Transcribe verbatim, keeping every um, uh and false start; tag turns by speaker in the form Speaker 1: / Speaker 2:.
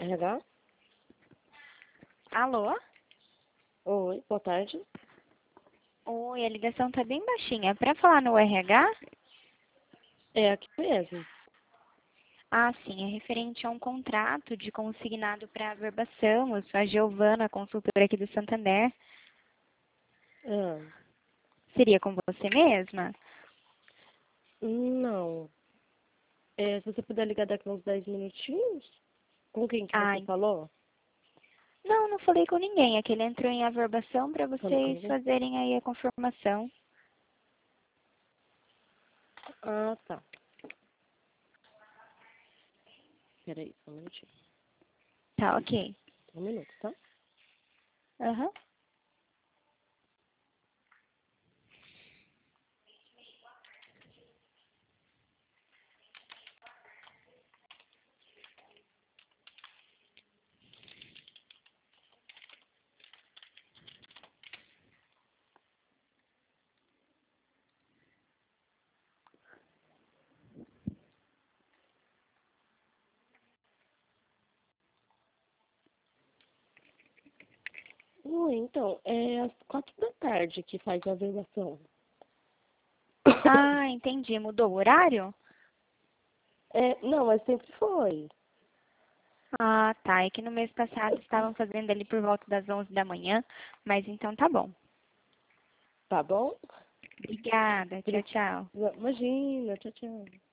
Speaker 1: R H?
Speaker 2: Alô?
Speaker 1: Oi, boa tarde.
Speaker 2: Oi, a ligação tá bem baixinha. É pra falar no R H?
Speaker 1: É aqui mesmo.
Speaker 2: Ah, sim, é referente a um contrato de consignado para averbação. Eu sou a Giovana, consultora aqui do Santander.
Speaker 1: Ah,
Speaker 2: Seria com você mesma?
Speaker 1: não. É, se você puder ligar daqui uns dez minutinhos. Com quem que você
Speaker 2: Ai,
Speaker 1: falou?
Speaker 2: não, não falei com ninguém. É que ele entrou em averbação para
Speaker 1: Falou com
Speaker 2: vocês
Speaker 1: ninguém?
Speaker 2: fazerem aí a confirmação.
Speaker 1: Ah, tá. Peraí, só um minutinho.
Speaker 2: Tá, ok.
Speaker 1: Um minuto, tá?
Speaker 2: Aham.
Speaker 1: Oi, então, é às quatro da tarde que faz a averbação.
Speaker 2: Ah, entendi. Mudou o horário?
Speaker 1: É, não, mas sempre foi.
Speaker 2: Ah, tá. É que no mês passado estavam fazendo ali por volta das onze da manhã, mas então tá bom.
Speaker 1: Tá bom?
Speaker 2: Obrigada. Tchau,
Speaker 1: Pri-
Speaker 2: tchau.
Speaker 1: Imagina, tchau, tchau.